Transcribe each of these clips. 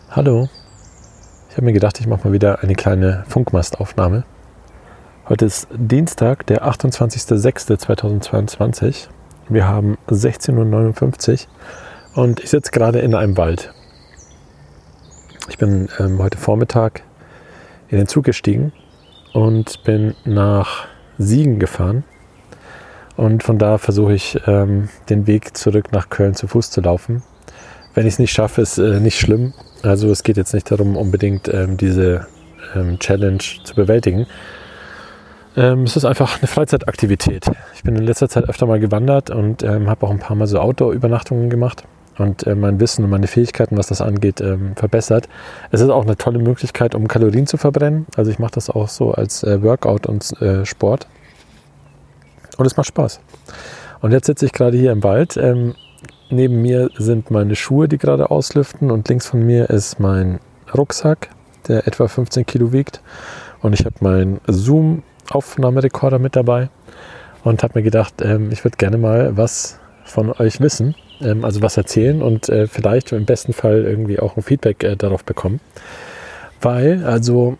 Hallo, ich habe mir gedacht, ich mache mal wieder eine kleine Funkmastaufnahme. Heute ist Dienstag, der 28.06.2022. Wir haben 16:59 Uhr und ich sitze gerade in einem Wald. Ich bin heute Vormittag in den Zug gestiegen und bin nach Siegen gefahren. Und von da versuche ich, den Weg zurück nach Köln zu Fuß zu laufen. Wenn ich es nicht schaffe, ist nicht schlimm. Also es geht jetzt nicht darum, unbedingt diese Challenge zu bewältigen. Es ist einfach eine Freizeitaktivität. Ich bin in letzter Zeit öfter mal gewandert und habe auch ein paar Mal so Outdoor-Übernachtungen gemacht und mein Wissen und meine Fähigkeiten, was das angeht, verbessert. Es ist auch eine tolle Möglichkeit, um Kalorien zu verbrennen. Also ich mache das auch so als Workout und Sport. Und es macht Spaß. Und jetzt sitze ich gerade hier im Wald. Neben mir sind meine Schuhe, die gerade auslüften, und links von mir ist mein Rucksack, der etwa 15 Kilo wiegt. Und ich habe meinen Zoom-Aufnahmerekorder mit dabei und habe mir gedacht, ich würde gerne mal was von euch wissen, also was erzählen und vielleicht im besten Fall irgendwie auch ein Feedback darauf bekommen. Weil, also,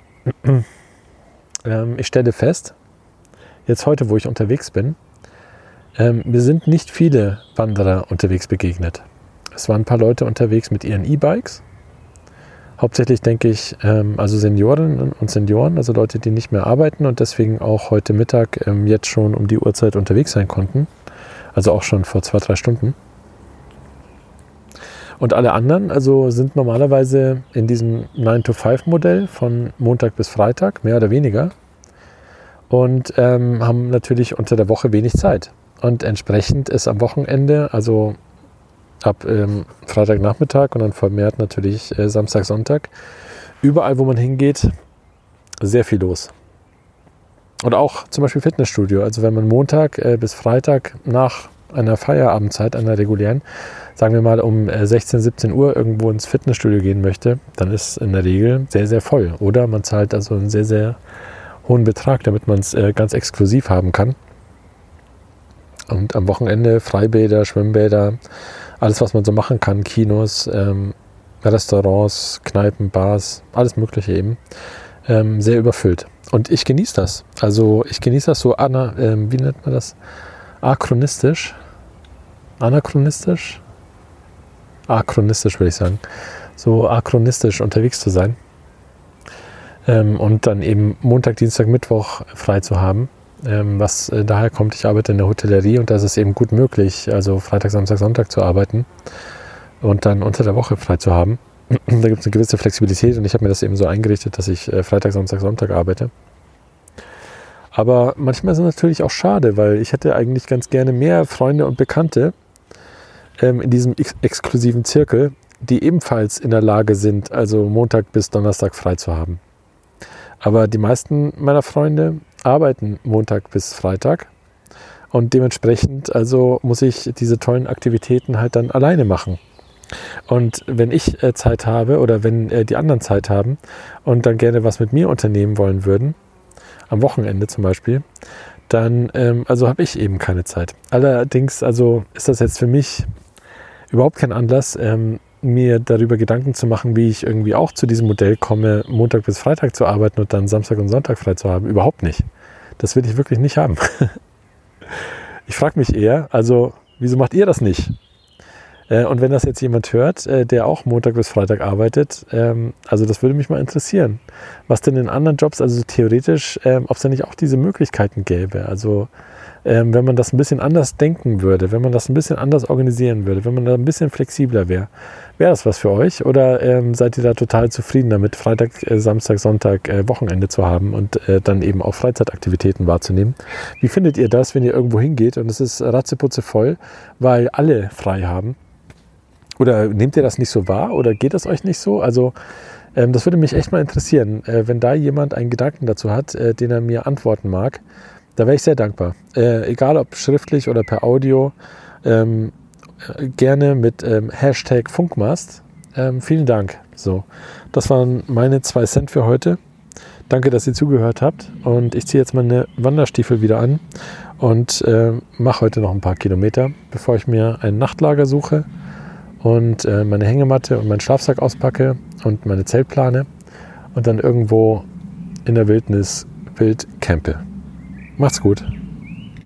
ich stelle fest, jetzt heute, wo ich unterwegs bin, mir sind nicht viele Wanderer unterwegs begegnet. Es waren ein paar Leute unterwegs mit ihren E-Bikes. Hauptsächlich denke ich, also Seniorinnen und Senioren, also Leute, die nicht mehr arbeiten und deswegen auch heute Mittag jetzt schon um die Uhrzeit unterwegs sein konnten. Also auch schon vor 2-3 Stunden. Und alle anderen, also sind normalerweise in diesem 9-to-5-Modell von Montag bis Freitag, mehr oder weniger. Und haben natürlich unter der Woche wenig Zeit. Und entsprechend ist am Wochenende, also ab Freitagnachmittag und dann vermehrt natürlich Samstag, Sonntag, überall, wo man hingeht, sehr viel los. Und auch zum Beispiel Fitnessstudio. Also wenn man Montag bis Freitag nach einer Feierabendzeit, einer regulären, sagen wir mal um 16, 17 Uhr irgendwo ins Fitnessstudio gehen möchte, dann ist es in der Regel sehr, sehr voll. Oder man zahlt also einen sehr, sehr hohen Betrag, damit man es ganz exklusiv haben kann. Und am Wochenende Freibäder, Schwimmbäder, alles, was man so machen kann, Kinos, Restaurants, Kneipen, Bars, alles Mögliche eben, sehr überfüllt. Und ich genieße das. Also ich genieße das so, wie nennt man das? Anachronistisch, würde ich sagen. So achronistisch unterwegs zu sein. Und dann eben Montag, Dienstag, Mittwoch frei zu haben. Was daher kommt, ich arbeite in der Hotellerie und da ist es eben gut möglich, also Freitag, Samstag, Sonntag zu arbeiten und dann unter der Woche frei zu haben. Da gibt es eine gewisse Flexibilität und ich habe mir das eben so eingerichtet, dass ich Freitag, Samstag, Sonntag arbeite. Aber manchmal ist es natürlich auch schade, weil ich hätte eigentlich ganz gerne mehr Freunde und Bekannte in diesem exklusiven Zirkel, die ebenfalls in der Lage sind, also Montag bis Donnerstag frei zu haben. Aber die meisten meiner Freunde arbeiten Montag bis Freitag und dementsprechend also muss ich diese tollen Aktivitäten halt dann alleine machen. Und wenn ich Zeit habe oder wenn die anderen Zeit haben und dann gerne was mit mir unternehmen wollen würden, am Wochenende zum Beispiel, dann also habe ich eben keine Zeit. Allerdings also ist das jetzt für mich überhaupt kein Anlass, mir darüber Gedanken zu machen, wie ich irgendwie auch zu diesem Modell komme, Montag bis Freitag zu arbeiten und dann Samstag und Sonntag frei zu haben. Überhaupt nicht. Das will ich wirklich nicht haben. Ich frage mich eher, also wieso macht ihr das nicht? Und wenn das jetzt jemand hört, der auch Montag bis Freitag arbeitet, also das würde mich mal interessieren. Was denn in anderen Jobs, also theoretisch, ob es da nicht auch diese Möglichkeiten gäbe. Also wenn man das ein bisschen anders denken würde, wenn man das ein bisschen anders organisieren würde, wenn man da ein bisschen flexibler wäre, wäre das was für euch? Oder seid ihr da total zufrieden damit, Freitag, Samstag, Sonntag Wochenende zu haben und dann eben auch Freizeitaktivitäten wahrzunehmen? Wie findet ihr das, wenn ihr irgendwo hingeht und es ist ratzeputze voll, weil alle frei haben? Oder nehmt ihr das nicht so wahr oder geht es euch nicht so? Also das würde mich echt mal interessieren, wenn da jemand einen Gedanken dazu hat, den er mir antworten mag. Da wäre ich sehr dankbar. Egal ob schriftlich oder per Audio, gerne mit Hashtag Funkmast. Vielen Dank. So, das waren meine 2 Cent für heute. Danke, dass ihr zugehört habt und ich ziehe jetzt meine Wanderstiefel wieder an und mache heute noch ein paar Kilometer, bevor ich mir ein Nachtlager suche und meine Hängematte und meinen Schlafsack auspacke und meine Zeltplane und dann irgendwo in der Wildnis wild campe. Macht's gut.